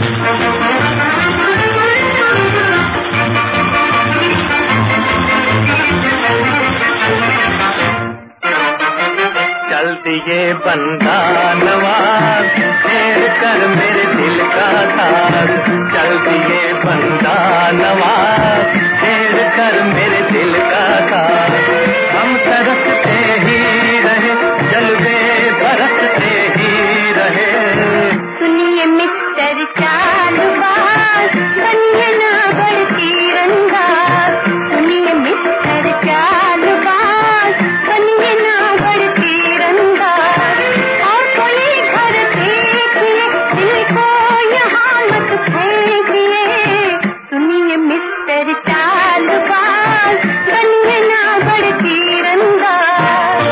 चलती ये बंदा नवाज फेर कर मेरे दिल का साज। चलती ये बंदा नवाज फेर कर मेरे दिल का साज। हम तरसते ही रहे जलवे बरसते ही रहे। सुनिए मिस्टर चालबाज बनिए ना बढ़ती रंगाज। सुनिए मिस्टर चालबाज बनिए ना बढ़ती रंगाज। और कोई घर देखिए दिल को यहाँ मत फेंकिए। सुनिए मिस्टर चालबाज बनिए ना बढ़ती रंगाज।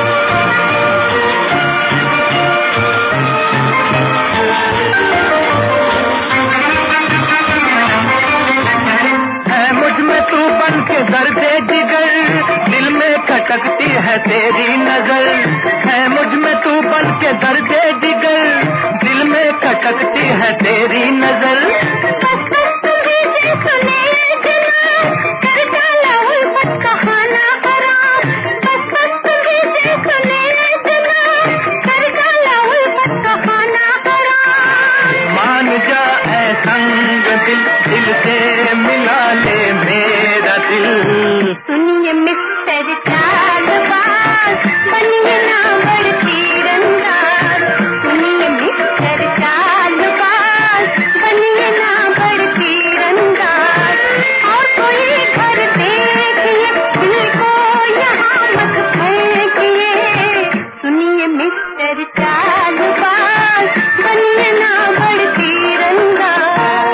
है मुझ में तू बन के दर्दे जिगर, दिल में खटकती है तेरी नजर। है मुझ में तू बन के दर्दे जिगर, दिल में खटकती है तेरी नजर। बस बस तुझे सुने जना कर डाला उल्फत कहाना खराब। बस बस तुझे सुने जना कर डाला उल्फत कहाना खराब। मान जा ऐ संग दिल, दिल से मिला ले मेरा दिल। सुनिए मिस्टर चालबाज बनिए ना बढ़ती रंगाज। सुनिए मिस्टर चालबाज बनिए ना बढ़ती रंगाज। और कोई घर देखिए दिल को यहाँ मत फेंकिए। सुनिए मिस्टर चालबाज बनिए ना बढ़ती रंगाज।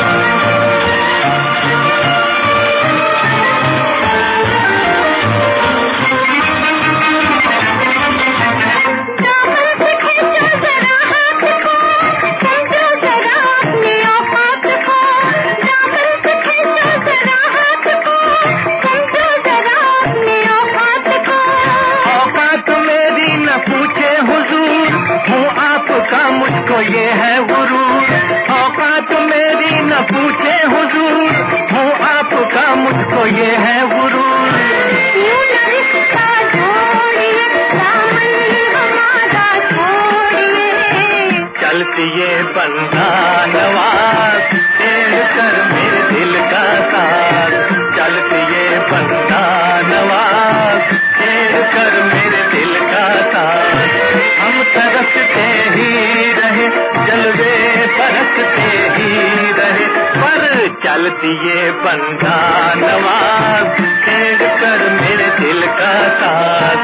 दामन से खींचो जरा हाथ को, समझो जरा अपनी औकात को। दामन से खींचो जरा हाथ को, समझो जरा अपनी औकात को। औकात मेरी न पूछे हुजूर, हूँ आपका मुझको ये है गुरूर। औकात मेरी न पूछे हुजूर, हूँ आपका मुझको ये है गुरूर। यूं न रिश्ता जोड़िए, दामन हमारा छोड़िए। चलती ये बंदा नवाज फेर कर मेरे दिल का साज। चलती ये बंदा नवाज फेर कर मेरे दिल का साज। हम तरसते ही रहे जलवे बरसते ही रहे। पर चलती ये बंदा नवाज फेर कर मेरे दिल का साज।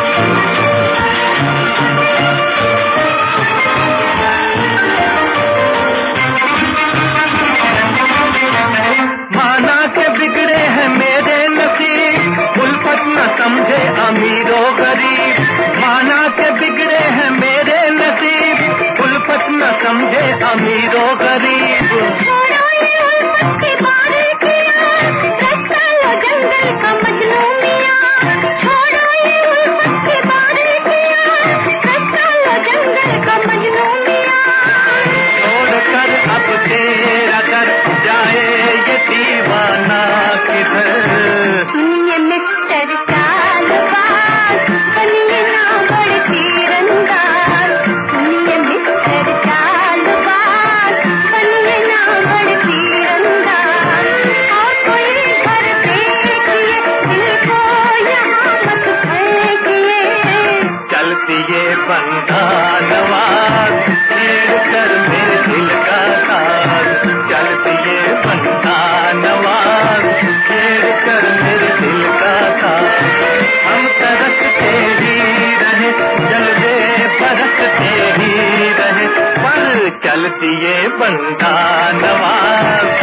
माना के बिगड़े हैं मेरे नसीब, उल्फत न समझे अमीरो गरीब। माना के बिगड़े हैं मेरे नसीब, उल्फत न समझे अमीरो गरीब। छोड़ो ये उल्फत की बारीकियां, रास्ता लो जंगल का मजनू मियां। छोड़ो ये उल्फत की बारीकियां, रास्ता लो जंगल का मजनू मियां। छोड़ कर अब तेरा कर जाए ये दीवाना किधर। सुनिए मिस्टर चालबाज बनिए ना बढ़ती रंगाज। सुनिए मिस्टर चालबाज बनिए ना बढ़ती रंगाज। और कोई घर देखिए दिल को यहाँ मत फेंकिए। चलती ये बंदा नवाज फेर कर मेरे दिल का साज। चलती ये बंदा नवाज फेर कर मेरे दिल का साज। हम तरसते ही रहे जलवे बरसते ही रहे। पर चलती ये बंदा नवाज